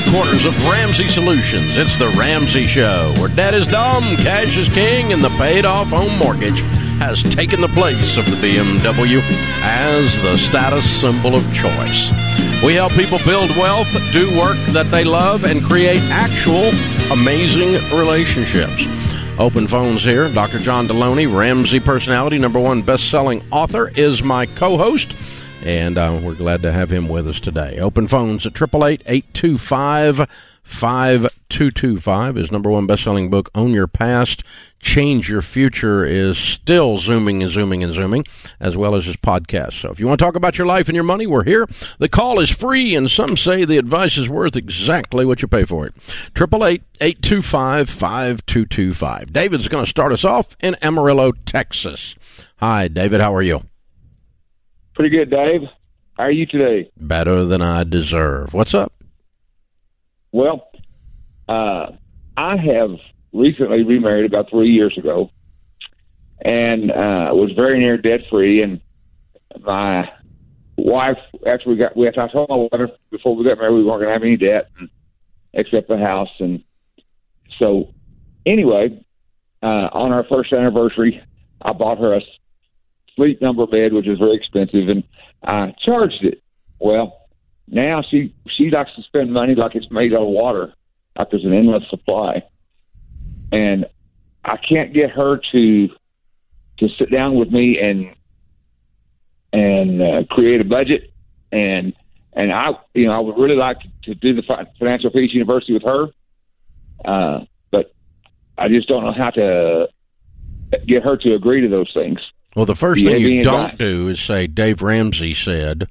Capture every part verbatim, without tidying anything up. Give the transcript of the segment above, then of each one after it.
headquarters of Ramsey Solutions, it's the Ramsey Show, where debt is dumb, cash is king, and the paid-off home mortgage has taken the place of the B M W as the status symbol of choice. We help people build wealth, do work that they love, and create actual amazing relationships. Open phones here. Doctor John Deloney, Ramsey personality, number one best-selling author, is my co-host. And uh, we're glad to have him with us today. Open phones at eight eight eight, eight two five, five two two five. His number one best-selling book, Own Your Past, Change Your Future, is still zooming and zooming and zooming, as well as his podcast. So if you want to talk about your life and your money, we're here. The call is free, and some say the advice is worth exactly what you pay for it. eight eight eight, eight two five, five two two five. David's going to start us off in Amarillo, Texas. Hi, David. How are you? Pretty good, Dave. How are you today? Better than I deserve. What's up? Well, uh, I have recently remarried about three years ago, and uh, was very near debt-free. And my wife, after we got, we I told my wife before we got married we weren't going to have any debt and, except the house. And so, anyway, uh, on our first anniversary, I bought her a sleep number bed, which is very expensive, and I charged it. Well, now she she likes to spend money like it's made out of water, like there's an endless supply, and I can't get her to to sit down with me and and uh, create a budget, and and I you know I would really like to, to do the Financial Peace University with her, uh, but I just don't know how to get her to agree to those things. Well, the first thing you don't do is say, Dave Ramsey said,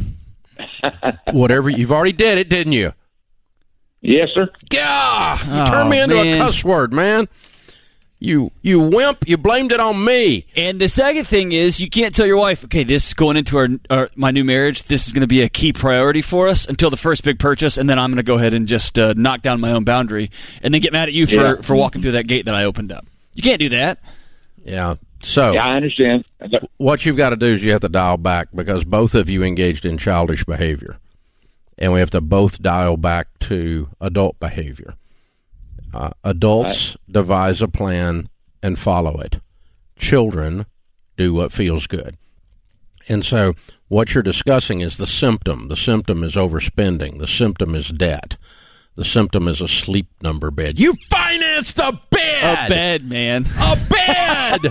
whatever. You've already did it, didn't you? Yes, sir. Yeah, you oh, turned me into man. a cuss word, man. You you wimp, you blamed it on me. And the second thing is, you can't tell your wife, okay, this is going into our, our my new marriage, this is going to be a key priority for us until the first big purchase, and then I'm going to go ahead and just uh, knock down my own boundary, and then get mad at you for, yeah. for walking through that gate that I opened up. You can't do that. Yeah. So, yeah, I understand. What you've got to do is you have to dial back, because both of you engaged in childish behavior, and we have to both dial back to adult behavior. Uh, adults right. devise a plan and follow it. Children do what feels good. And so what you're discussing is the symptom. The symptom is overspending. The symptom is debt. The symptom is a sleep number bed. You financed a bed! A bed, man. A bed!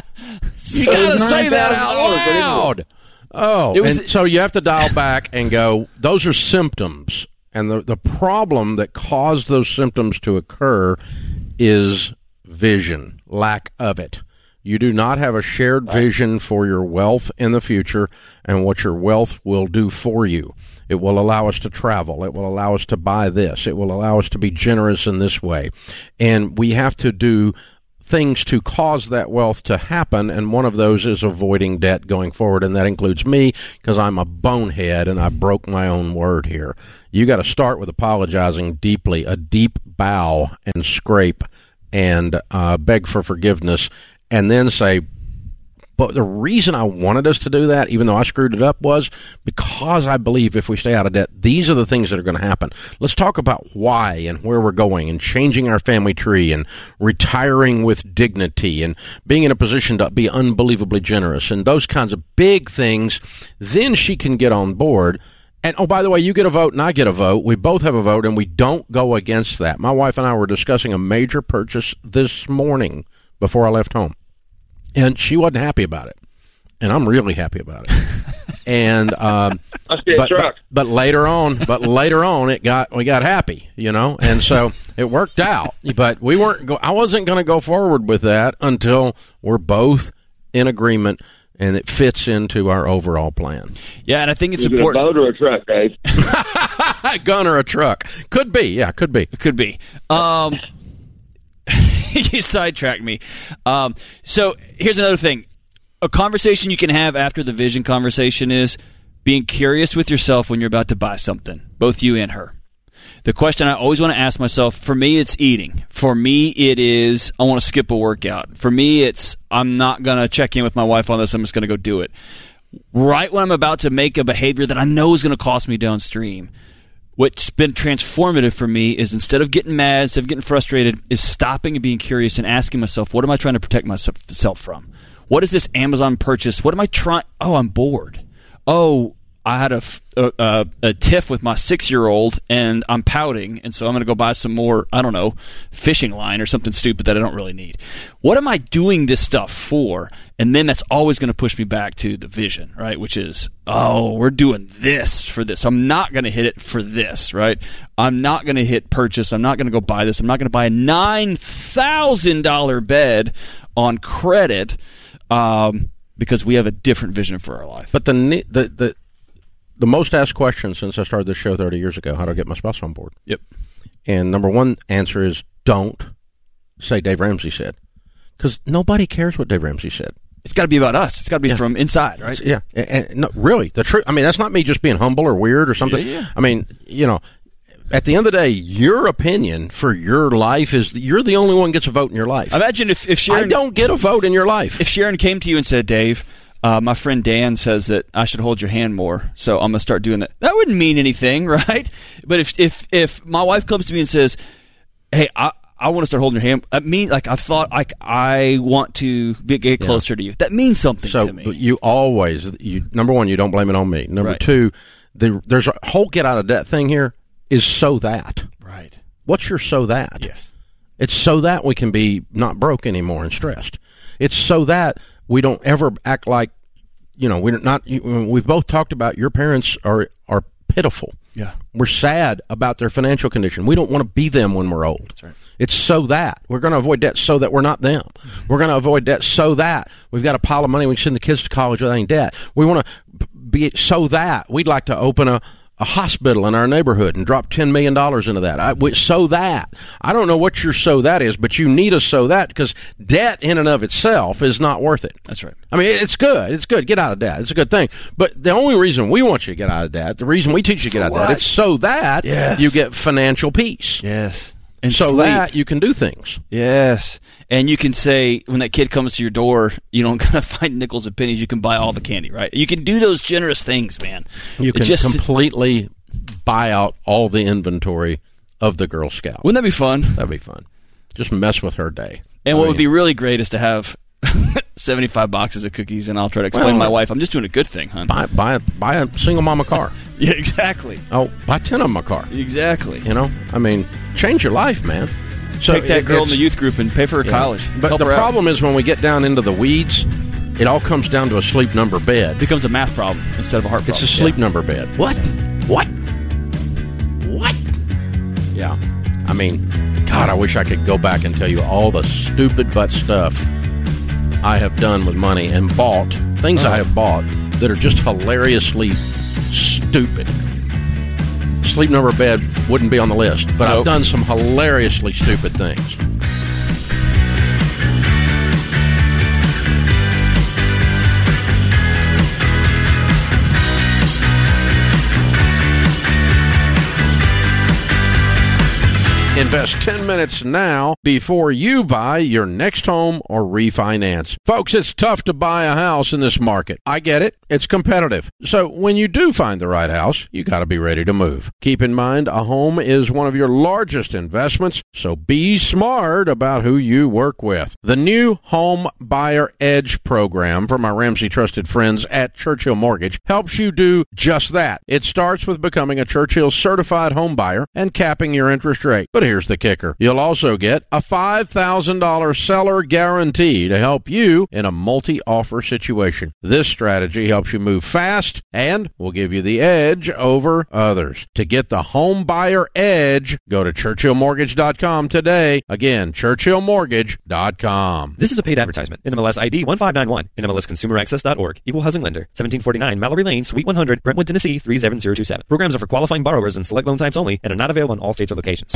You got to say that out loud. Oh, it was, and so you have to dial back and go, those are symptoms. And the, the problem that caused those symptoms to occur is vision, lack of it. You do not have a shared vision for your wealth in the future and what your wealth will do for you. It will allow us to travel. It will allow us to buy this. It will allow us to be generous in this way. And we have to do things to cause that wealth to happen, and one of those is avoiding debt going forward, and that includes me, because I'm a bonehead and I broke my own word here. You got to start with apologizing deeply, a deep bow and scrape and uh, beg for forgiveness, and then say, but the reason I wanted us to do that, even though I screwed it up, was because I believe if we stay out of debt, these are the things that are going to happen. Let's talk about why and where we're going, and changing our family tree, and retiring with dignity, and being in a position to be unbelievably generous, and those kinds of big things. Then she can get on board. And, oh, by the way, you get a vote and I get a vote. We both have a vote, and we don't go against that. My wife and I were discussing a major purchase this morning before I left home. And she wasn't happy about it, and I'm really happy about it. And um, Must be a but, truck. but but later on, but later on, it got we got happy, you know, and so it worked out. But we weren't. Go, I wasn't going to go forward with that until we're both in agreement, and it fits into our overall plan. Yeah, and I think it's Is important. It a boat or a truck, Dave? A gun or a truck? Could be. Yeah, could be. It could be. Um, you sidetracked me. Um, so here's another thing. A conversation you can have after the vision conversation is being curious with yourself when you're about to buy something, both you and her. The question I always want to ask myself, for me, it's eating. For me, it is, I want to skip a workout. For me, it's, I'm not going to check in with my wife on this. I'm just going to go do it. Right when I'm about to make a behavior that I know is going to cost me downstream, what's been transformative for me is instead of getting mad, instead of getting frustrated, is stopping and being curious and asking myself, what am I trying to protect myself from? What is this Amazon purchase? What am I trying? Oh, I'm bored. Oh, I had a, a, a tiff with my six-year-old, and I'm pouting, and so I'm going to go buy some more, I don't know, fishing line or something stupid that I don't really need. What am I doing this stuff for? And then that's always going to push me back to the vision, right, which is, oh, we're doing this for this. I'm not going to hit it for this, right? I'm not going to hit purchase. I'm not going to go buy this. I'm not going to buy a nine thousand dollars bed on credit um, because we have a different vision for our life. But the the the The most asked question since I started this show thirty years ago, how do I get my spouse on board? Yep. And number one answer is don't say Dave Ramsey said. Because nobody cares what Dave Ramsey said. It's got to be about us. It's got to be yeah. from inside, right? Yeah. And, and, no, really, the truth. I mean, that's not me just being humble or weird or something. Yeah, yeah. I mean, you know, at the end of the day, your opinion for your life is you're the only one who gets a vote in your life. Imagine if, if Sharon... I don't get a vote in your life. If Sharon came to you and said, Dave... Uh, my friend Dan says that I should hold your hand more, so I'm going to start doing that. That wouldn't mean anything, right? But if if if my wife comes to me and says, hey, I, I want to start holding your hand, that means, like, I thought, like, I want to be, get closer yeah. to you. That means something so, to me. But you always, you number one, you don't blame it on me. Number right. two, the, there's a whole get out of debt thing here is so that. Right. What's your so that? Yes. It's so that we can be not broke anymore and stressed. It's so that we don't ever act like, you know, we're not. We've both talked about your parents are are pitiful. Yeah, we're sad about their financial condition. We don't want to be them when we're old. That's right. It's so that we're going to avoid debt so that we're not them. Mm-hmm. We're going to avoid debt so that we've got a pile of money we can send the kids to college without any debt. We want to be so that we'd like to open a. a hospital in our neighborhood and drop ten million dollars into that. I, we, so that. I don't know what your so that is, but you need a so that because debt in and of itself is not worth it. That's right. I mean, it's good. It's good. Get out of debt. It's a good thing. But the only reason we want you to get out of debt, the reason we teach you to get out of debt, it's so that yes. you get financial peace. Yes. And so sleep. That you can do things. Yes. And you can say, when that kid comes to your door, you don't gotta find nickels and pennies. You can buy all the candy, right? You can do those generous things, man. You can just completely buy out all the inventory of the Girl Scout. Wouldn't that be fun? That'd be fun. Just mess with her day. And I what mean, would be really great is to have seventy-five boxes of cookies, and I'll try to explain well, to my wife, I'm just doing a good thing, hon. Buy, buy, buy a single mama car. Yeah, exactly. Oh, buy ten of them a car. Exactly. You know, I mean, change your life, man. So take that girl in the youth group and pay for her yeah. college. But Help the her problem out. is when we get down into the weeds, it all comes down to a sleep number bed. It becomes a math problem instead of a heart it's problem. It's a sleep yeah. number bed. What? What? What? Yeah. I mean, God, I wish I could go back and tell you all the stupid butt stuff I have done with money and bought, things uh-huh. I have bought that are just hilariously stupid. Sleep number bed wouldn't be on the list, but nope. I've done some hilariously stupid things. Invest ten minutes now before you buy your next home or refinance. Folks, it's tough to buy a house in this market. I get it. It's competitive. So when you do find the right house, you got to be ready to move. Keep in mind, a home is one of your largest investments, so be smart about who you work with. The new Home Buyer Edge program from our Ramsey trusted friends at Churchill Mortgage helps you do just that. It starts with becoming a Churchill certified home buyer and capping your interest rate. But here's the kicker. You'll also get a five thousand dollars seller guarantee to help you in a multi-offer situation. This strategy helps you move fast and will give you the edge over others. To get the home buyer edge, go to Churchill Mortgage dot com today. Again, Churchill Mortgage dot com. This is a paid advertisement. N M L S I D one five nine one. N M L S Consumer Access dot org. Equal housing lender. seventeen forty-nine Mallory Lane, Suite one hundred, Brentwood, Tennessee three seven zero two seven. Programs are for qualifying borrowers and select loan types only and are not available in all states or locations.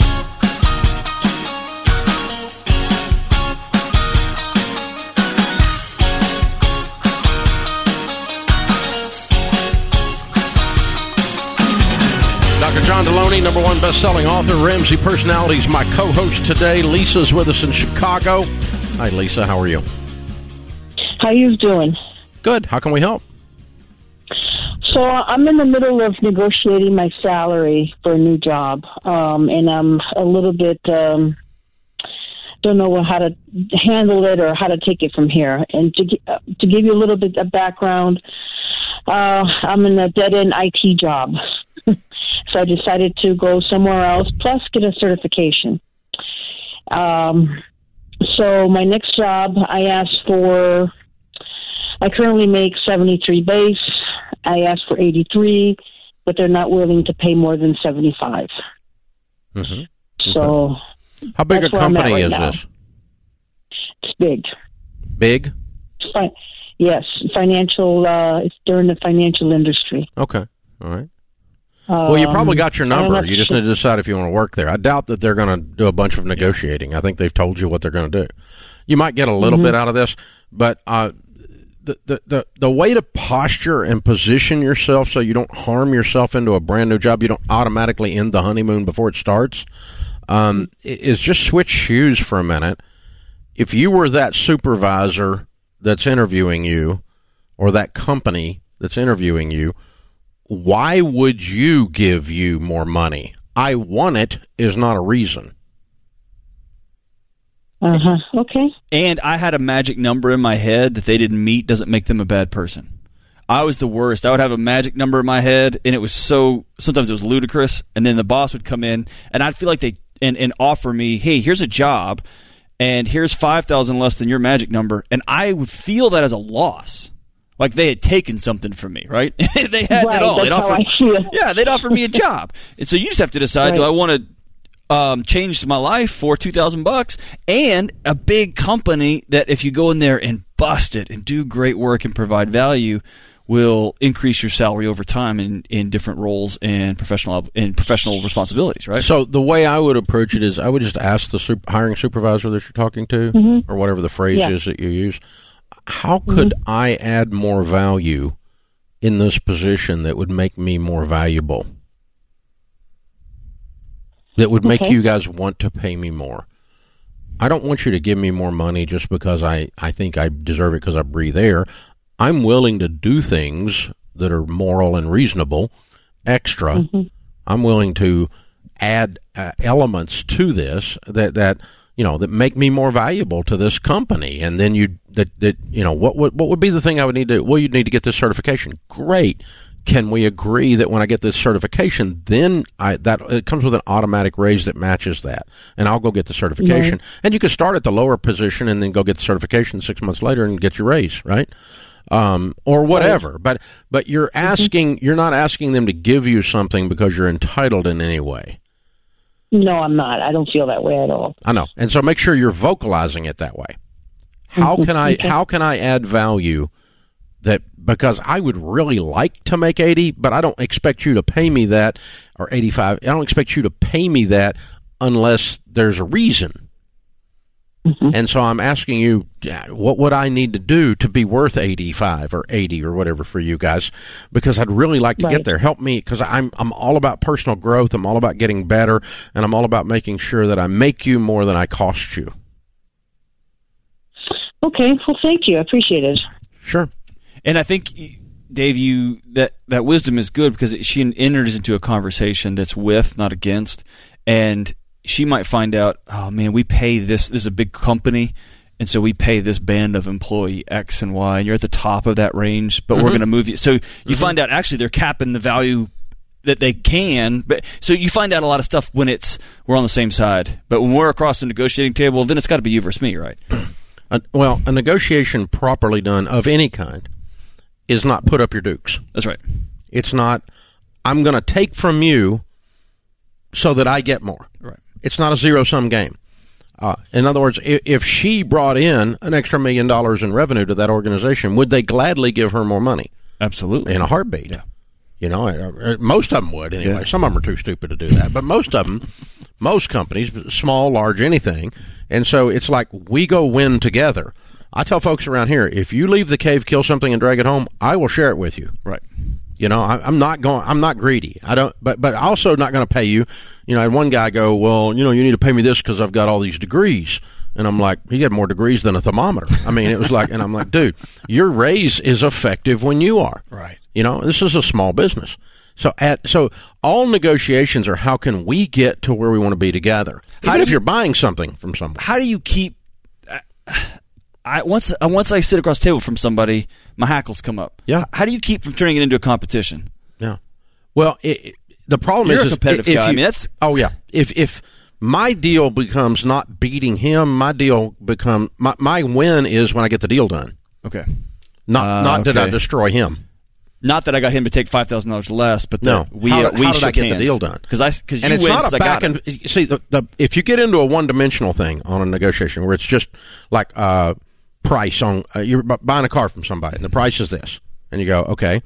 Doctor John Deloney, number one best-selling author, Ramsey Personalities, my co-host today. Lisa's with us in Chicago. Hi, Lisa. How are you? How you doing? Good. How can we help? So So I'm in the middle of negotiating my salary for a new job, um, and I'm a little bit um, don't know how to handle it or how to take it from here. And to uh, to give you a little bit of background, uh, I'm in a dead end I T job, so I decided to go somewhere else, plus get a certification. Um, so my next job, I asked for. I currently make seventy-three base. I asked for eighty-three, but they're not willing to pay more than seventy-five. Mm-hmm. Okay. So, how big a company right is now. this? It's big. Big? Fi- yes, financial. Uh, it's during the financial industry. Okay, all right. Um, Well, you probably got your number. You just sure. need to decide if you want to work there. I doubt that they're going to do a bunch of negotiating. I think they've told you what they're going to do. You might get a little Mm-hmm. bit out of this, but uh, the, the the the way to posture and position yourself so you don't harm yourself into a brand new job, you don't automatically end the honeymoon before it starts, um, is just switch shoes for a minute. If you were that supervisor that's interviewing you or that company that's interviewing you, why would you give you more money? I want it is not a reason. Uh-huh. Okay. And I had a magic number in my head that they didn't meet doesn't make them a bad person. I was the worst. I would have a magic number in my head, and it was so, sometimes it was ludicrous, and then the boss would come in, and I'd feel like they, and, and offer me, hey, here's a job, and here's five thousand less than your magic number, and I would feel that as a loss. Like they had taken something from me, right? They had Right, it all. that's They'd how offer, I feel. yeah, they'd offer me a job, and so you just have to decide: Right. do I want to um, change my life for two thousand bucks and a big company that, if you go in there and bust it and do great work and provide value, will increase your salary over time in, in different roles and professional and professional responsibilities, right? So the way I would approach it is I would just ask the super, hiring supervisor that you're talking to, Mm-hmm. or whatever the phrase Yeah. is that you use, how could Mm-hmm. I add more value in this position that would make me more valuable? That would make Okay. you guys want to pay me more. I don't want you to give me more money just because I, I think I deserve it because I breathe air. I'm willing to do things that are moral and reasonable, extra. Mm-hmm. I'm willing to add uh, elements to this that, that you know that make me more valuable to this company. And then you that that you know what would what would be the thing I would need to? Well, you'd need to get this certification. Great. Can we agree that when I get this certification, then I that it comes with an automatic raise that matches that, and I'll go get the certification. Right. And you can start at the lower position and then go get the certification six months later and get your raise, right? Um, or whatever. Right. But but you're asking mm-hmm. you're not asking them to give you something because you're entitled in any way. No, I'm not. I don't feel that way at all. I know, and so make sure you're vocalizing it that way. How can I Okay. how can I add value? That because I would really like to make eighty, but I don't expect you to pay me that, or eighty-five. I don't expect you to pay me that unless there's a reason. Mm-hmm. And so I'm asking you, what would I need to do to be worth eighty-five or eighty or whatever for you guys? Because I'd really like to Right. get there. Help me, because I'm I'm all about personal growth. I'm all about getting better, and I'm all about making sure that I make you more than I cost you. Okay. Well, thank you. I appreciate it. Sure. And I think, Dave, you that, that wisdom is good because she enters into a conversation that's with, not against, and she might find out, oh man, we pay this. This is a big company, and so we pay this band of employee X and Y, and you're at the top of that range, but Mm-hmm. we're going to move you. So you find out actually they're capping the value that they can. But so you find out a lot of stuff when it's we're on the same side, but when we're across the negotiating table, then it's got to be you versus me, right? Uh, well, a negotiation properly done of any kind is not put up your dukes. That's right. It's not, I'm going to take from you so that I get more. Right. It's not a zero-sum game. Uh, in other words, if, if she brought in an extra million dollars in revenue to that organization, would they gladly give her more money? Absolutely. In a heartbeat. Yeah. You know, uh, most of them would anyway. Yeah. Some of them are too stupid to do that, but most of them, most companies, small, large, anything. And so it's like we go win together. I tell folks around here, if you leave the cave, kill something, and drag it home, I will share it with you. Right. You know, I, I'm not going. I'm not greedy. I don't. But but also not going to pay you. You know, I had one guy go, well, you know, you need to pay me this because I've got all these degrees. And I'm like, he had more degrees than a thermometer. I mean, it was like, and I'm like, dude, your raise is effective when you are. Right. You know, this is a small business. So at so all negotiations are how can we get to where we want to be together? How Even if you, you're buying something from somebody. How do you keep I once I once I sit across the table from somebody, my hackles come up. Yeah. How do you keep from turning it into a competition? Yeah. Well, it, the problem You're is, a competitive is if guy. You, I mean, that's oh yeah. If if my deal becomes not beating him, my deal become my, my win is when I get the deal done. Okay. Not uh, not okay. did I destroy him. Not that I got him to take five thousand dollars less, but no. we how, uh, we how did I get hands. the deal done? Because I because you and it's win, not a I back got and see the, the if you get into a one dimensional thing on a negotiation where it's just like uh, price on uh, you're buying a car from somebody and the price is this and you go okay,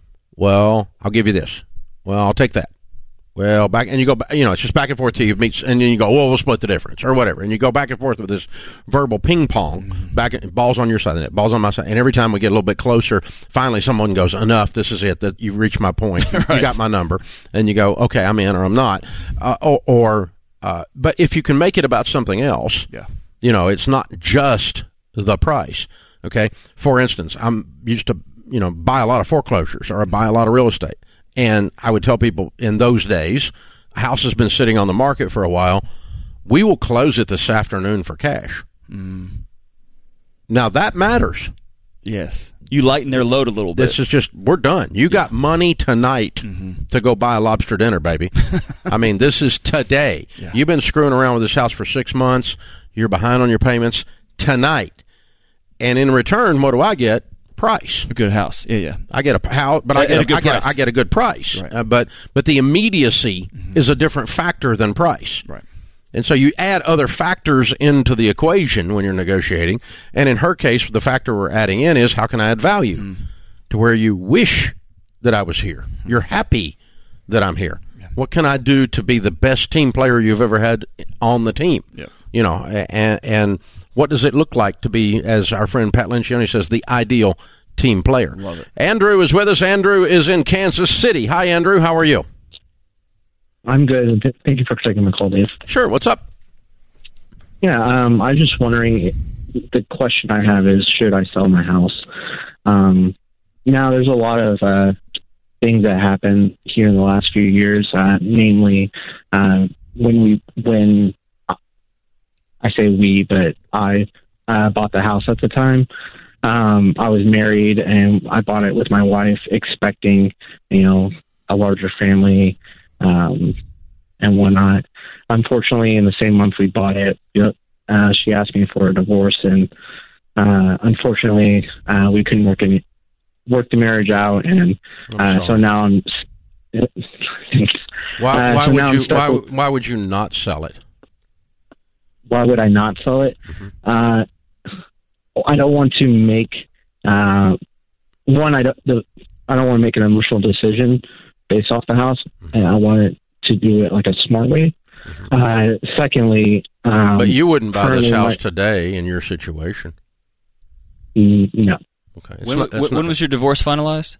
well I'll give you this, well I'll take that. Well, back and you go, you know, it's just back and forth till you meet, and then you go, well, we'll split the difference or whatever, and you go back and forth with this verbal ping pong. Mm-hmm. Back, balls on your side of the net, balls on my side, and every time we get a little bit closer, finally someone goes, enough. This is it. That you've reached my point. Right. You got my number, and you go, okay, I'm in or I'm not, uh, or, or uh, but if you can make it about something else, yeah, you know, it's not just the price. Okay, for instance, I'm used to, you know, buy a lot of foreclosures or I buy a lot of real estate. And I would tell people in those days, a house has been sitting on the market for a while. We will close it this afternoon for cash. Mm. Now, that matters. Yes. You lighten their load a little bit. This is just, we're done. You yeah. got money tonight mm-hmm. to go buy a lobster dinner, baby. I mean, this is today. Yeah. You've been screwing around with this house for six months. You're behind on your payments tonight. And in return, what do I get? Price. A good house. Yeah, yeah. I get a house, but I get a, a, I, get a, I get a good price. Right. Uh, but but the immediacy mm-hmm. is a different factor than price. Right. And so you add other factors into the equation when you're negotiating. And in her case, the factor we're adding in is how can I add value mm. to where you wish that I was here. You're happy that I'm here. Yeah. What can I do to be the best team player you've ever had on the team? Yeah. You know, and and what does it look like to be, as our friend Pat Lencioni says, the ideal team player? Love it. Andrew is with us. Andrew is in Kansas City. Hi, Andrew. How are you? I'm good. Thank you for taking the call, Dave. Sure. What's up? Yeah, um, I was just wondering, the question I have is, should I sell my house? Um, now, there's a lot of uh, things that happened here in the last few years, uh, namely uh, when we when I say we, but I uh, bought the house at the time. Um, I was married, and I bought it with my wife, expecting, you know, a larger family um, and whatnot. Unfortunately, in the same month we bought it, you know, uh, she asked me for a divorce, and uh, unfortunately, uh, we couldn't work any, work the marriage out, and uh, so now I'm. why uh, why so would you why, with, why would you not sell it? Why would I not sell it? Mm-hmm. Uh, I don't want to make uh, one. I don't. The, I don't want to make an emotional decision based off the house, mm-hmm. and I want it to do it like a smart way. Mm-hmm. Uh, secondly, um, but you wouldn't buy this house my, today in your situation. No. Okay. When, not, when not, was your divorce finalized?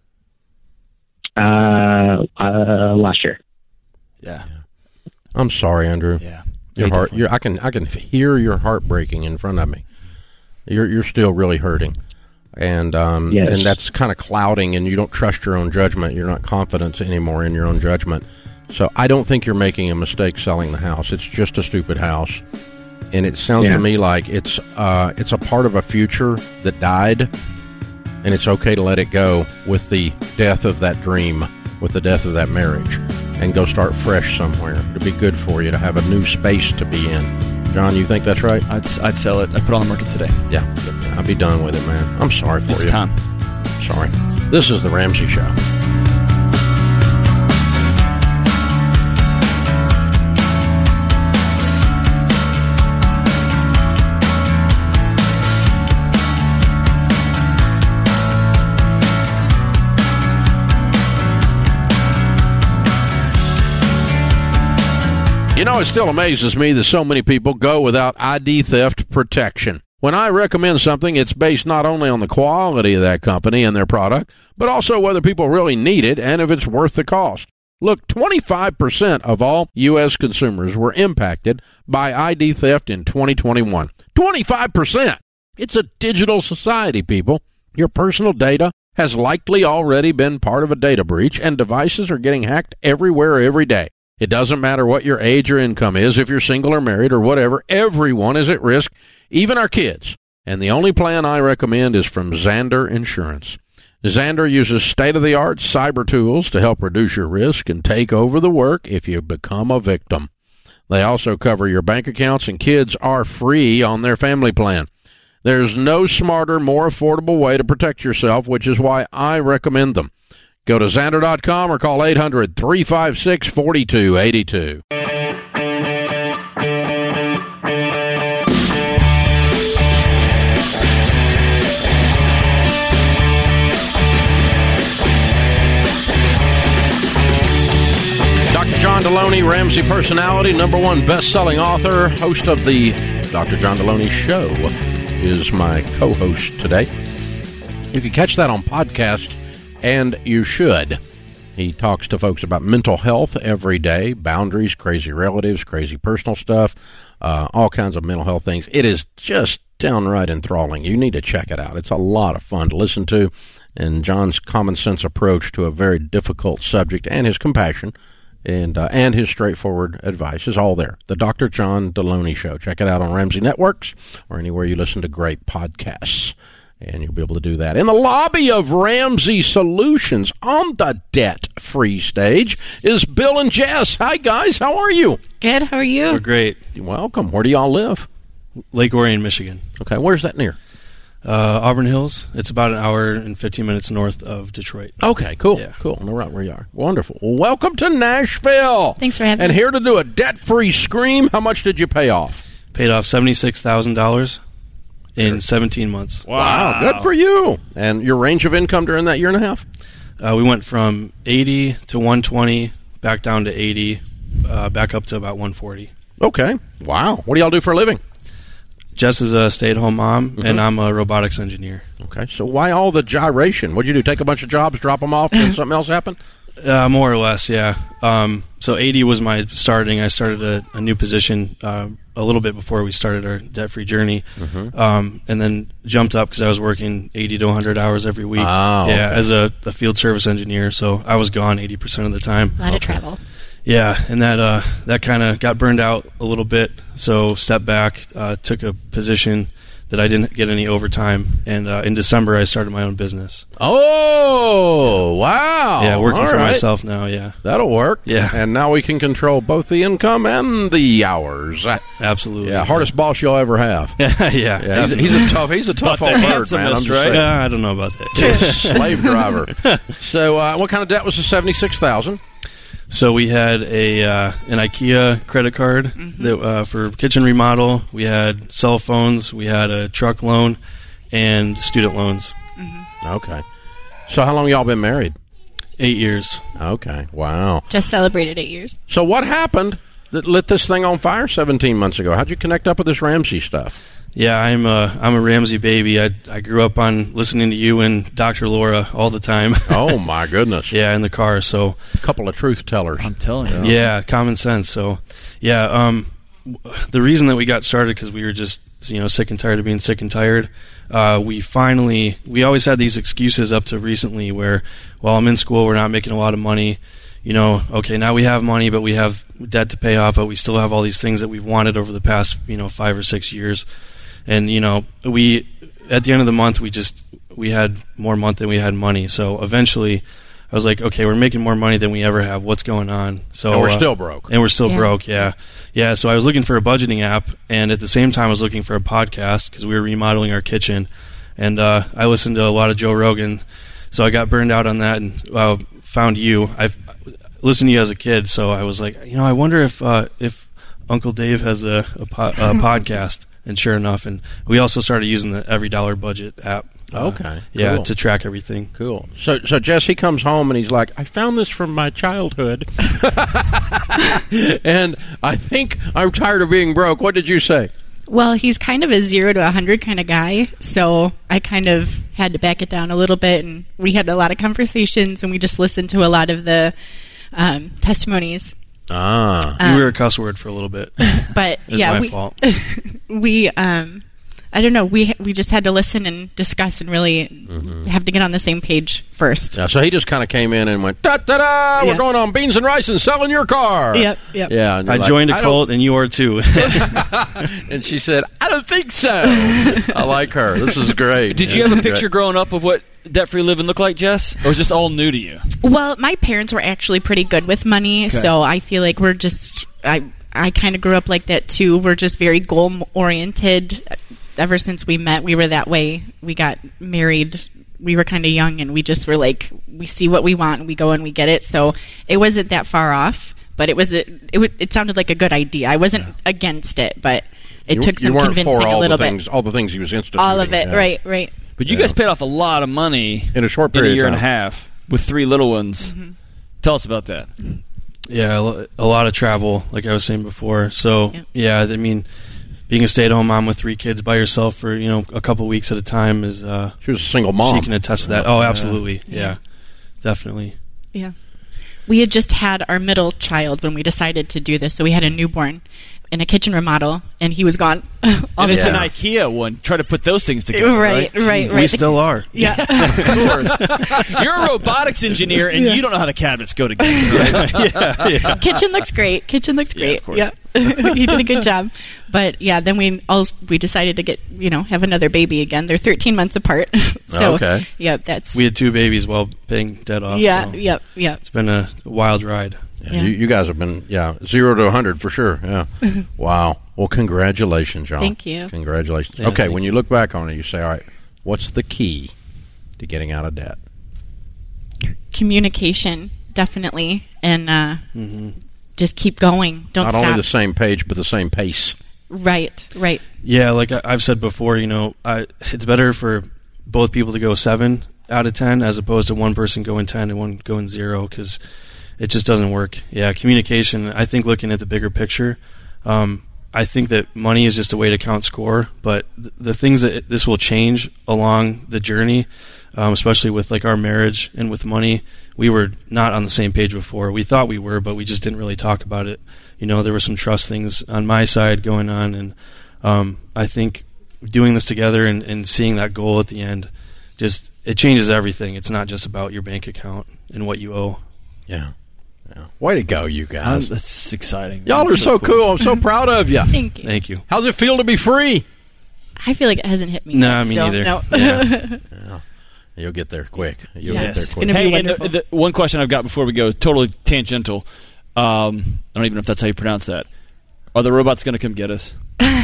Uh, uh, last year. Yeah. I'm sorry, Andrew. Yeah. Your heart. You're, I can. I can hear your heart breaking in front of me. You're. You're still really hurting, and um, yes. and that's kind of clouding, and you don't trust your own judgment. You're not confident anymore in your own judgment. So I don't think you're making a mistake selling the house. It's just a stupid house, and it sounds yeah. to me like it's. Uh, it's a part of a future that died, and it's okay to let it go with the death of that dream, with the death of that marriage. And go start fresh somewhere. It'd be good for you to have a new space to be in. John, you think that's right? I'd, I'd sell it. I'd put it on the market today. Yeah, I'd be done with it, man. I'm sorry for it's you. It's time. Sorry. This is The Ramsey Show. You know, it still amazes me that so many people go without I D theft protection. When I recommend something, it's based not only on the quality of that company and their product, but also whether people really need it and if it's worth the cost. Look, twenty-five percent of all U S consumers were impacted by I D theft in twenty twenty-one. twenty-five percent! It's a digital society, people. Your personal data has likely already been part of a data breach, and devices are getting hacked everywhere every day. It doesn't matter what your age or income is, if you're single or married or whatever, everyone is at risk, even our kids. And the only plan I recommend is from Xander Insurance. Xander uses state-of-the-art cyber tools to help reduce your risk and take over the work if you become a victim. They also cover your bank accounts, and kids are free on their family plan. There's no smarter, more affordable way to protect yourself, which is why I recommend them. Go to Xander dot com or call eight hundred, three five six, four two eight two. John Deloney, Ramsey personality, number one best-selling author, host of the Doctor John Deloney Show, is my co-host today. You can catch that on podcast, and you should. He talks to folks about mental health every day, boundaries, crazy relatives, crazy personal stuff, uh, all kinds of mental health things. It is just downright enthralling. You need to check it out. It's a lot of fun to listen to, and John's common sense approach to a very difficult subject and his compassion And uh, and his straightforward advice is all there. The Doctor John Deloney Show. Check it out on Ramsey Networks or anywhere you listen to great podcasts. And you'll be able to do that. In the lobby of Ramsey Solutions on the debt-free stage is Bill and Jess. Hi, guys. How are you? Good. How are you? We're great. Welcome. Where do y'all live? Lake Orion, Michigan. Okay. Where's that near? Uh, Auburn Hills. It's about an hour and fifteen minutes north of Detroit. Okay, cool. Yeah. Cool. No, right where you are. Wonderful. Well, welcome to Nashville. Thanks for having and me. And here to do a debt-free scream. How much did you pay off? Paid off seventy-six thousand dollars in seventeen months. Wow. wow. Good for you. And your range of income during that year and a half? Uh, we went from eighty to one twenty, back down to eighty, uh, back up to about one forty. Okay. Wow. What do y'all do for a living? Jess is a stay-at-home mom, mm-hmm. and I'm a robotics engineer. Okay, so why all the gyration? What'd you do, take a bunch of jobs, drop them off, and something else happen? Uh, more or less, yeah. Um, so eighty was my starting. I started a, a new position uh, a little bit before we started our debt-free journey, mm-hmm. um, and then jumped up because I was working eighty to one hundred hours every week. Oh, yeah, okay. as a, a field service engineer, so I was gone eighty percent of the time. A lot okay. of travel. Yeah, and that uh, that kind of got burned out a little bit, so stepped back, uh, took a position that I didn't get any overtime, and uh, in December I started my own business. Oh, wow. Yeah, working All for right. myself now, yeah. That'll work. Yeah. And now we can control both the income and the hours. Absolutely. Yeah, hardest boss you'll ever have. yeah, yeah he's, a, he's a tough, he's a tough old bird, man. I'm just right? saying. Yeah, I don't know about that. Slave driver. So uh, what kind of debt was the seventy-six thousand dollars? So we had a uh, an IKEA credit card mm-hmm. that uh, for kitchen remodel. We had cell phones. We had a truck loan and student loans. Mm-hmm. Okay. So how long y'all been married? Eight years. Okay. Wow. Just celebrated eight years. So what happened that lit this thing on fire seventeen months ago? How'd you connect up with this Ramsey stuff? Yeah, I'm a, I'm a Ramsey baby. I, I grew up on listening to you and Doctor Laura all the time. Oh, my goodness. Yeah, in the car. So a couple of truth tellers. I'm telling you. Yeah, common sense. So, yeah, um, the reason that we got started because we were just, you know, sick and tired of being sick and tired. Uh, we finally, we always had these excuses up to recently where, while I'm in school, we're not making a lot of money. You know, okay, now we have money, but we have debt to pay off, but we still have all these things that we've wanted over the past, you know, five or six years. And, you know, we, at the end of the month, we just, we had more month than we had money. So eventually I was like, okay, we're making more money than we ever have. What's going on? So and we're uh, still broke. And we're still yeah. broke, yeah. Yeah, so I was looking for a budgeting app, and at the same time I was looking for a podcast because we were remodeling our kitchen. And uh, I listened to a lot of Joe Rogan, so I got burned out on that and uh, found you. I've listened to you as a kid, so I was like, you know, I wonder if uh, if Uncle Dave has a, a, po- a podcast. And sure enough, and we also started using the Every Dollar Budget app. Uh, okay. Yeah, cool. to track everything. Cool. So, so Jesse comes home and he's like, I found this from my childhood. And I think I'm tired of being broke. What did you say? Well, he's kind of a zero to a hundred kind of guy, so I kind of had to back it down a little bit, and we had a lot of conversations, and we just listened to a lot of the um, testimonies. Ah, um, you were a cuss word for a little bit. But it was yeah, my we, fault. we, um, I don't know. We we just had to listen and discuss and really mm-hmm. have to get on the same page first. Yeah, so he just kind of came in and went, da da da, we're yeah. going on beans and rice and selling your car. Yep, yep. Yeah, I like, joined a cult and you are too. And she said, I don't think so. I like her. This is great. Did you have a picture growing up of what debt-free living looked like, Jess? Or was this all new to you? Well, my parents were actually pretty good with money, okay. so I feel like we're just, I, I kind of grew up like that too. We're just very goal-oriented. Ever since we met, we were that way. We got married. We were kind of young, and we just were like, we see what we want, and we go and we get it. So it wasn't that far off, but it was a, it, it sounded like a good idea. I wasn't yeah. against it, but it you, took some you weren't convincing for all a little the things, bit. All the things he was instituting. All of it, yeah. right, right. But you yeah. guys paid off a lot of money in a short period in a year of time. and a half with three little ones. Mm-hmm. Tell us about that. Yeah, a lot of travel, like I was saying before. So yeah, yeah I mean. Being a stay-at-home mom with three kids by yourself for, you know, a couple weeks at a time is... Uh, she was a single mom. She can attest to that. Oh, absolutely. Yeah. yeah. Definitely. Yeah. We had just had our middle child when we decided to do this, so we had a newborn in a kitchen remodel, and he was gone. And it's yeah. an IKEA one. Try to put those things together, right? Right, right, right. We right. still are. Yeah. Of course. You're a robotics engineer, and yeah. you don't know how the cabinets go together, right? yeah, yeah. Kitchen looks great. Kitchen looks great. Yeah, of course. Yeah. He did a good job. But yeah, then we all we decided to get, you know, have another baby again. They're thirteen months apart. So, okay. yeah, that's... We had two babies while paying debt off. Yeah, so yep, yep. It's been a wild ride. Yeah, yeah. You, you guys have been, yeah, zero to a hundred for sure. Yeah. Wow. Well, congratulations, y'all. Thank you. Congratulations. Yeah, okay, when you. you look back on it, you say, all right, what's the key to getting out of debt? Communication, definitely. And uh, mm-hmm. just keep going. Don't Not stop. only the same page, but the same pace. Right, right. Yeah, like I, I've said before, you know, I, it's better for both people to go seven out of ten as opposed to one person going ten and one going zero, because it just doesn't work. Yeah, communication, I think looking at the bigger picture, um, I think that money is just a way to count score, but th- the things that it, this will change along the journey, um, especially with like our marriage and with money, we were not on the same page before. We thought we were, but we just didn't really talk about it. You know, there were some trust things on my side going on, and um, I think doing this together and, and seeing that goal at the end, just it changes everything. It's not just about your bank account and what you owe. Yeah. Yeah. Way to go, you guys. Um, that's exciting. Y'all that's are so cool. cool. I'm so proud of you. Thank you. Thank you. How's it feel to be free? I feel like it hasn't hit me No, yet me still. neither. No. Yeah. Yeah. You'll get there quick. You'll Yes. get there It's quick. gonna be Hey, and the, wonderful. the one question I've got before we go, totally tangential. Um, I don't even know if that's how you pronounce that. Are the robots going to come get us?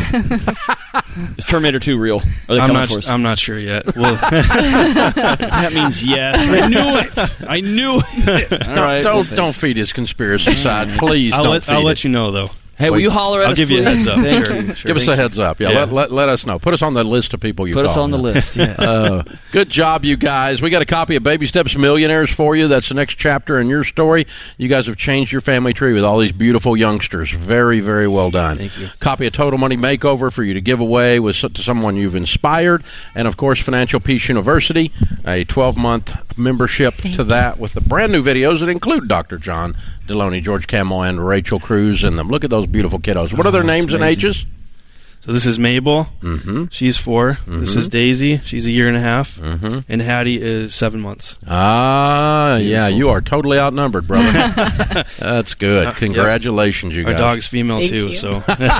Is Terminator two real? Are they I'm coming not, for us? I'm not sure yet. Well, That means yes. I knew it. I knew it. All Don't, right. don't, Well, don't feed his conspiracy side. Please I'll, don't let, feed I'll it. let you know, though. Hey, will you holler at I'll us? give you a please? heads up. Thank Sure, you. sure. Give us a heads up. Yeah, Yeah. Let, let, let us know. Put us on the list of people you Put call. us on the list. Yeah. Uh, good job, you guys. We got a copy of Baby Steps Millionaires for you. That's the next chapter in your story. You guys have changed your family tree with all these beautiful youngsters. Very, very well done. Thank you. Copy of Total Money Makeover for you to give away with to someone you've inspired. And, of course, Financial Peace University, a twelve-month membership Thank to that with the brand new videos that include Doctor John Deloney, George Camel, and Rachel Cruz in them. Look at those beautiful kiddos. What are their Oh, names it's and amazing. ages? So this is Mabel. Mm-hmm. She's four. Mm-hmm. This is Daisy. She's a year and a half. Mm-hmm. And Hattie is seven months. Ah, yeah, Beautiful. you are totally outnumbered, brother. That's good. Uh, Congratulations, you Our guys. dog's female, Thank too. you. So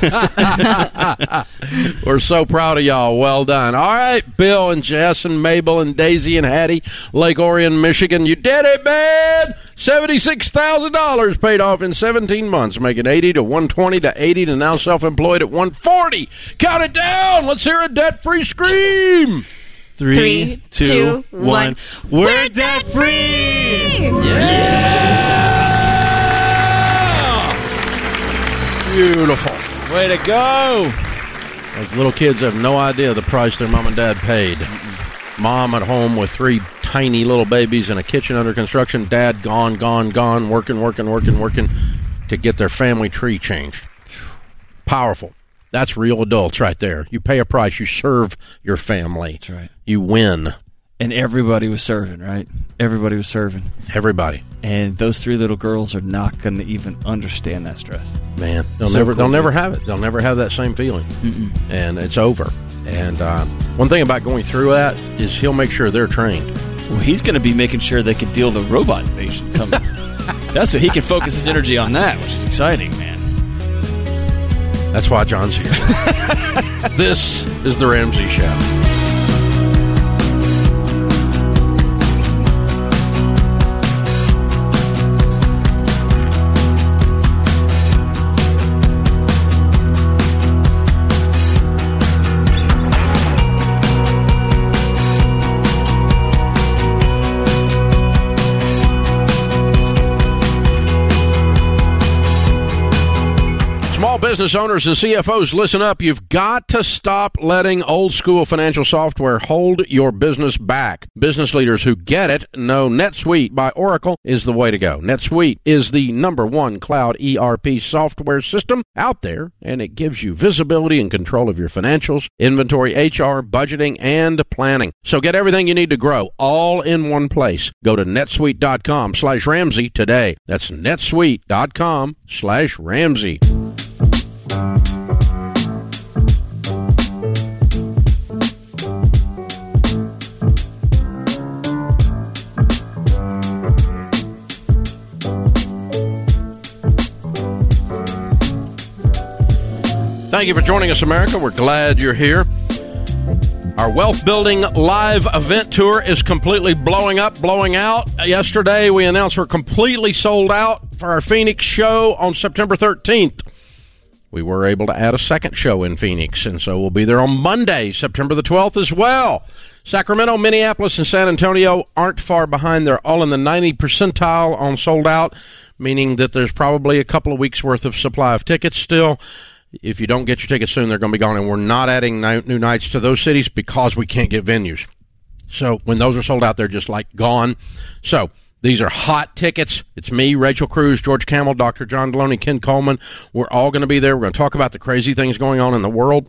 We're so proud of y'all. Well done. All right, Bill and Jess and Mabel and Daisy and Hattie, Lake Orion, Michigan. You did it, man! seventy-six thousand dollars paid off in seventeen months, making eighty to one twenty to eighty to now self-employed at one forty. Count it down. Let's hear a debt-free scream. three, Three, two, two, one. one. We're debt free. Beautiful. Way to go. Those little kids have no idea the price their mom and dad paid. Mom at home with three tiny little babies in a kitchen under construction. Dad gone, gone, gone, working, working, working, working to get their family tree changed. Powerful. That's real adults right there. You pay a price. You serve your family. That's right. You win. and everybody was serving, right? Everybody was serving. Everybody. And those three little girls are not going to even understand that stress. Man, they'll So never cool, they'll never man. have it. They'll never have that same feeling. Mm-mm. And it's over. And uh, one thing about going through that is he'll make sure they're trained. Well, he's going to be making sure they can deal with the robot invasion coming. That's what he can focus his energy on that, which is exciting, man. That's why John's here. This is The Ramsey Show. Small business owners and C F Os, listen up. You've got to stop letting old school financial software hold your business back. Business leaders who get it know NetSuite by Oracle is the way to go. NetSuite is the number one cloud E R P software system out there, and it gives you visibility and control of your financials, inventory, H R, budgeting, and planning. So get everything you need to grow all in one place. Go to netsuite.com slash Ramsey today. That's netsuite.com slash Ramsey. Thank you for joining us, America. We're glad you're here. Our Wealth Building Live event tour is completely blowing up, blowing out. Yesterday, we announced we're completely sold out for our Phoenix show on September thirteenth. We were able to add a second show in Phoenix, and so we'll be there on Monday, September the twelfth as well. Sacramento, Minneapolis, and San Antonio aren't far behind. They're all in the ninety percentile on sold out, meaning that there's probably a couple of weeks' worth of supply of tickets still. If you don't get your tickets soon, they're going to be gone, and we're not adding new nights to those cities because we can't get venues. So when those are sold out, they're just like gone. So these are hot tickets. It's me, Rachel Cruz, George Camel, Doctor John Deloney, Ken Coleman. We're all going to be there. We're going to talk about the crazy things going on in the world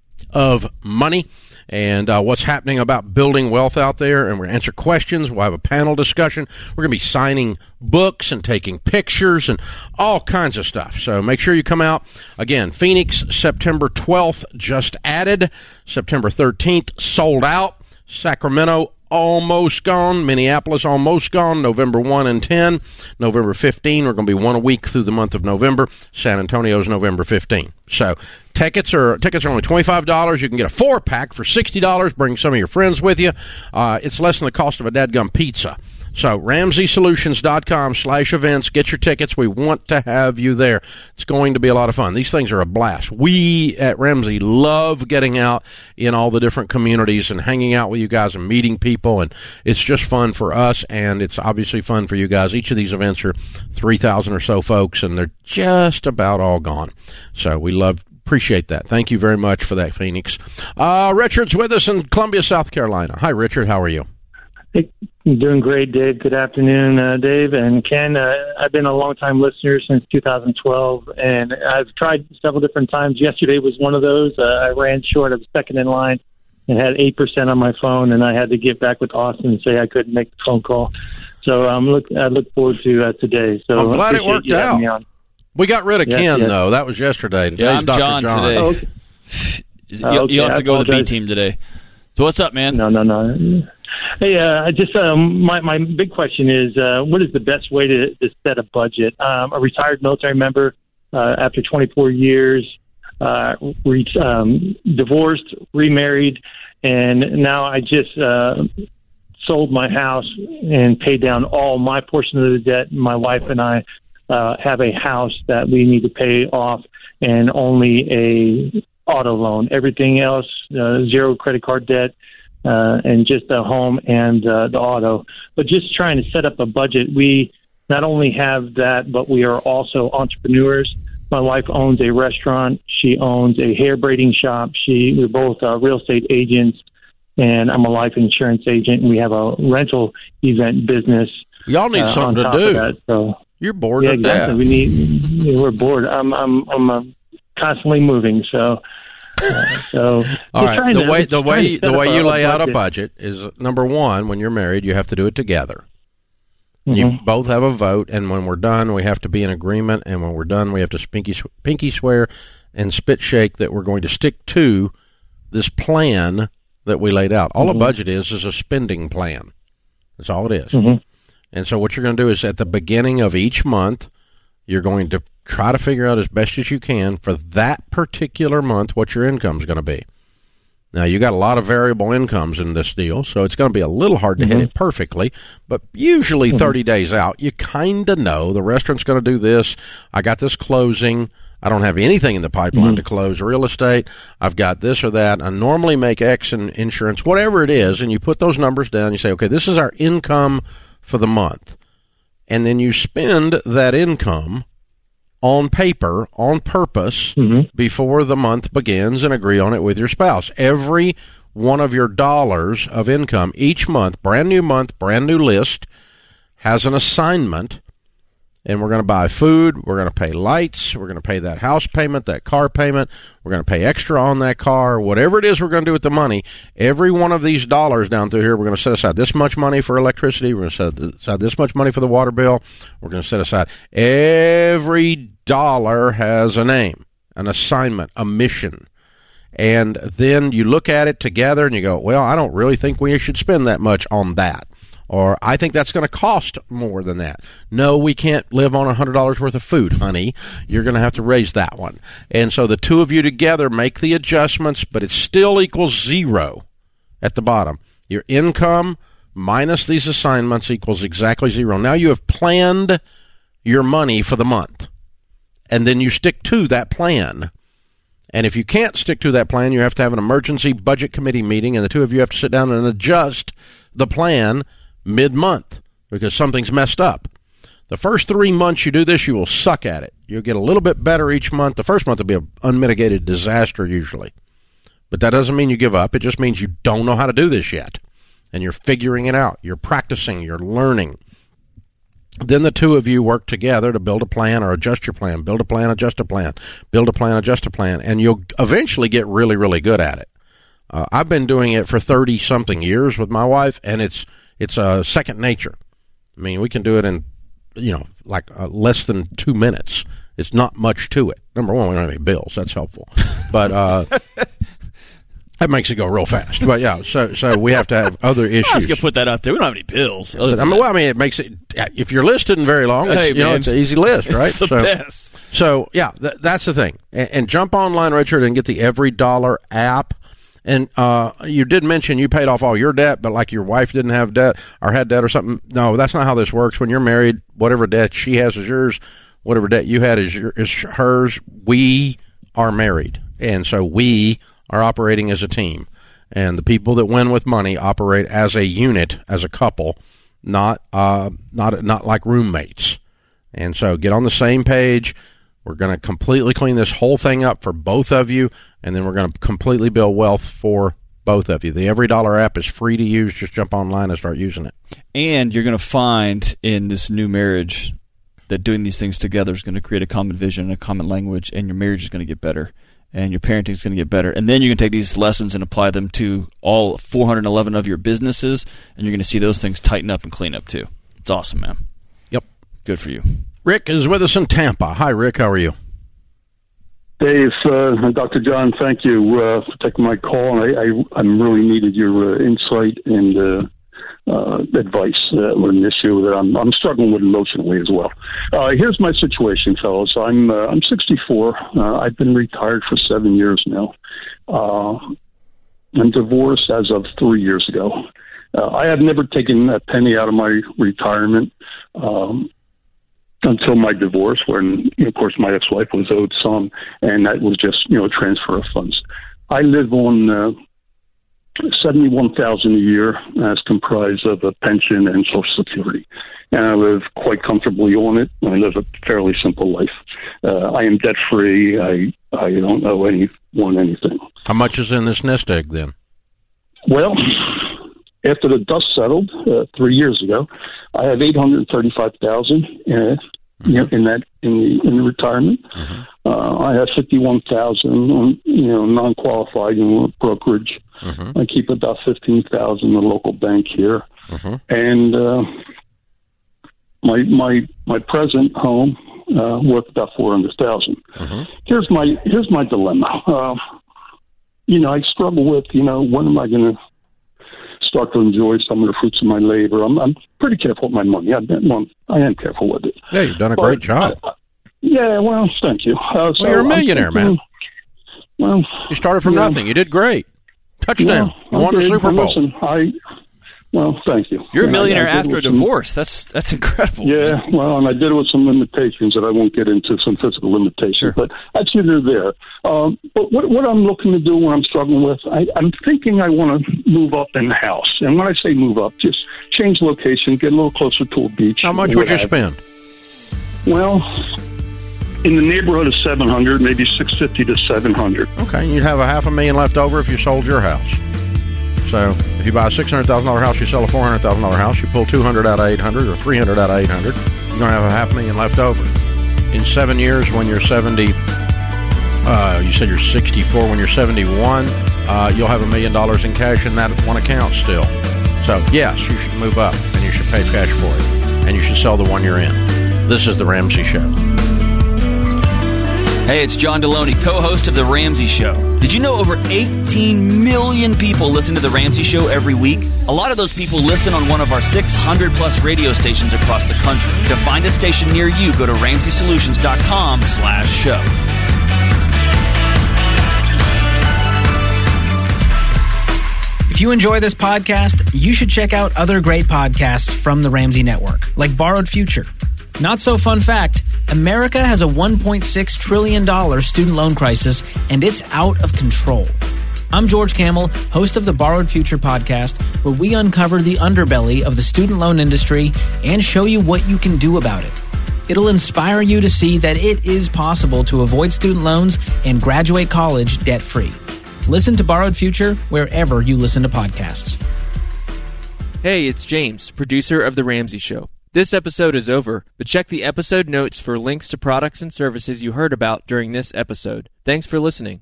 of money and uh, what's happening about building wealth out there, and we're going to answer questions. We'll have a panel discussion. We're going to be signing books and taking pictures and all kinds of stuff. So make sure you come out. Again, Phoenix, September twelfth, just added. September thirteenth, sold out. Sacramento, almost gone. Minneapolis, almost gone. November first and ten. November fifteenth, we're going to be one a week through the month of November. San Antonio's November fifteenth. So tickets are tickets are only twenty-five dollars. You can get a four-pack for sixty dollars. Bring some of your friends with you. Uh, it's less than the cost of a dadgum pizza. So ramseysolutions.com slash events. Get your tickets. We want to have you there. It's going to be a lot of fun. These things are a blast. We at Ramsey love getting out in all the different communities and hanging out with you guys and meeting people, and it's just fun for us, and it's obviously fun for you guys. Each of these events are three thousand or so folks, and they're just about all gone. So we love Appreciate that. Thank you very much for that, Phoenix. Uh, Richard's with us in Columbia, South Carolina. Hi, Richard. How are you? Hey, I'm doing great, Dave. Good afternoon, uh, Dave and Ken. Uh, I've been a long-time listener since two thousand twelve, and I've tried several different times. Yesterday was one of those. Uh, I ran short of second in line and had eight percent on my phone, and I had to get back with Austin and say I couldn't make the phone call. So um, look, I look forward to uh, today. So I'm glad it worked out. We got rid of yes, Ken, yes. though. That was yesterday. Today's Yeah, I'm Doctor John, John today. Oh, okay. You'll, Uh, okay, you'll have I to go to the B apologize. team today. So what's up, man? No, no, no. Hey, uh, I just um, my my big question is, uh, what is the best way to, to set a budget? Um, a retired military member uh, after twenty-four years, uh, re- um, divorced, remarried, and now I just uh, sold my house and paid down all my portion of the debt. My wife and I uh, have a house that we need to pay off, and only a auto loan. Everything else, uh, zero credit card debt. Uh, and just the home and uh, the auto. But just trying to set up a budget. We not only have that, but we are also entrepreneurs. My wife owns a restaurant. She owns a hair braiding shop. She We're both uh, real estate agents, and I'm a life insurance agent. And we have a rental event business. Y'all need uh, something on to top do. of that. So You're bored yeah, to exactly. death. We need. We're bored. I'm I'm I'm uh, constantly moving. So. Uh, so all right, the to, way the way the way you lay a out a budget is number one. When you're married, you have to do it together. Mm-hmm. You both have a vote, and when we're done, we have to be in agreement. And when we're done, we have to pinky pinky swear and spit shake that we're going to stick to this plan that we laid out. All mm-hmm. a budget is is a spending plan. That's all it is. Mm-hmm. And so what you're going to do is at the beginning of each month, you're going to try to figure out as best as you can for that particular month what your income is going to be. Now, you got a lot of variable incomes in this deal, so it's going to be a little hard to mm-hmm. hit it perfectly, but usually mm-hmm. thirty days out, you kind of know the restaurant's going to do this. I got this closing. I don't have anything in the pipeline mm-hmm. to close real estate. I've got this or that. I normally make X in insurance, whatever it is, and you put those numbers down. You say, okay, this is our income for the month. And then you spend that income on paper, on purpose, mm-hmm. before the month begins and agree on it with your spouse. Every one of your dollars of income each month, brand new month, brand new list, has an assignment. And we're going to buy food, we're going to pay lights, we're going to pay that house payment, that car payment, we're going to pay extra on that car, whatever it is we're going to do with the money. Every one of these dollars down through here, we're going to set aside this much money for electricity, we're going to set aside this much money for the water bill, we're going to set aside. Every dollar has a name, an assignment, a mission. And then you look at it together and you go, well, I don't really think we should spend that much on that. Or I think that's going to cost more than that. No, we can't live on one hundred dollars worth of food, honey. You're going to have to raise that one. And so the two of you together make the adjustments, but it still equals zero at the bottom. Your income minus these assignments equals exactly zero. Now you have planned your money for the month, and then you stick to that plan. And if you can't stick to that plan, you have to have an emergency budget committee meeting, and the two of you have to sit down and adjust the plan mid-month because something's messed up. The first three months you do this, you will suck at it. You'll get a little bit better each month. The first month will be an unmitigated disaster usually. But that doesn't mean you give up. It just means you don't know how to do this yet. And you're figuring it out. You're practicing. You're learning. Then the two of you work together to build a plan or adjust your plan. Build a plan, adjust a plan. Build a plan, adjust a plan. And you'll eventually get really, really good at it. Uh, I've been doing it for thirty-something years with my wife, and it's It's a uh, second nature. I mean, we can do it in, you know, like uh, less than two minutes. It's not much to it. Number one, we don't have any bills. That's helpful. But uh, that makes it go real fast. But, yeah, so so we have to have other issues. I was going to put that out there. We don't have any bills. I mean, well, I mean, it makes it, if your list isn't very long, it's, hey, you know, it's an easy list, right? It's the so, best. So, yeah, th- that's the thing. And, and jump online, Richard, and get the Every Dollar app. And uh, you did mention you paid off all your debt, but like your wife didn't have debt or had debt or something. No, that's not how this works. When you're married, whatever debt she has is yours. Whatever debt you had is, your, is hers. We are married. And so we are operating as a team. And the people that win with money operate as a unit, as a couple, not uh, not not like roommates. And so get on the same page. We're going to completely clean this whole thing up for both of you, and then we're going to completely build wealth for both of you. The Every Dollar app is free to use. Just jump online and start using it. And you're going to find in this new marriage that doing these things together is going to create a common vision and a common language, and your marriage is going to get better, and your parenting is going to get better. And then you can take these lessons and apply them to all four hundred eleven of your businesses, and you're going to see those things tighten up and clean up too. It's awesome, man. Yep. Good for you. Rick is with us in Tampa. Hi, Rick. How are you? Dave, uh, Doctor John, thank you uh, for taking my call. I, I, I really needed your uh, insight and uh, uh, advice uh, on an issue that I'm, I'm struggling with emotionally as well. Uh, here's my situation, fellas. I'm uh, I'm sixty-four. Uh, I've been retired for seven years now. Uh, I'm divorced as of three years ago. Uh, I have never taken a penny out of my retirement. Um, until my divorce, when, of course, my ex-wife was owed some, and that was just, you know, transfer of funds. I live on uh, seventy-one thousand dollars a year, as comprised of a pension and Social Security. And I live quite comfortably on it. I live a fairly simple life. Uh, I am debt-free. I, I don't owe anyone anything. How much is in this nest egg, then? Well, after the dust settled uh, three years ago, I have eight hundred thirty-five thousand dollars mm-hmm. you know, in that in the in the retirement. Mm-hmm. Uh, I have fifty-one thousand on you know non-qualified you know, brokerage. Mm-hmm. I keep about fifteen thousand in the local bank here, mm-hmm. and uh, my my my present home uh, worth about four hundred thousand. Mm-hmm. Here's my here's my dilemma. Uh, you know, I struggle with you know when am I going to start to enjoy some of the fruits of my labor. I'm, I'm pretty careful with my money. I've been, well, I am careful with it. Yeah, you've done a but, great job. Uh, yeah, well, thank you. Uh, so well, you're a millionaire, thinking, man. Well, you started from you know, nothing. You did great. Touchdown. Yeah, you won the Super Bowl. Listen, I, well, thank you. You're a millionaire I, I after a some, divorce. That's that's incredible. Yeah, man. well, and I did it with some limitations that I won't get into, some physical limitations, sure. but that's either there. Um, but what, what I'm looking to do, what I'm struggling with, I, I'm thinking I want to move up in the house. And when I say move up, just change location, get a little closer to a beach. How much would you spend? Well, in the neighborhood of seven hundred, maybe six fifty to seven hundred. Okay, you'd have a half a million left over if you sold your house. So if you buy a six hundred thousand dollars house, you sell a four hundred thousand dollars house, you pull two hundred out of eight hundred or three hundred out of eight hundred, you're going to have a half million left over. In seven years, when you're seventy, uh, you said you're sixty-four, when you're seventy-one, uh, you'll have a million dollars in cash in that one account still. So yes, you should move up and you should pay cash for it. And you should sell the one you're in. This is The Ramsey Show. Hey, it's John Deloney, co-host of The Ramsey Show. Did you know over eighteen million people listen to The Ramsey Show every week? A lot of those people listen on one of our six hundred plus radio stations across the country. To find a station near you, go to ramsey solutions dot com slash show. If you enjoy this podcast, you should check out other great podcasts from the Ramsey Network, like Borrowed Future. Not so fun fact, America has a one point six trillion dollars student loan crisis, and it's out of control. I'm George Kamel, host of the Borrowed Future podcast, where we uncover the underbelly of the student loan industry and show you what you can do about it. It'll inspire you to see that it is possible to avoid student loans and graduate college debt-free. Listen to Borrowed Future wherever you listen to podcasts. Hey, it's James, producer of The Ramsey Show. This episode is over, but check the episode notes for links to products and services you heard about during this episode. Thanks for listening.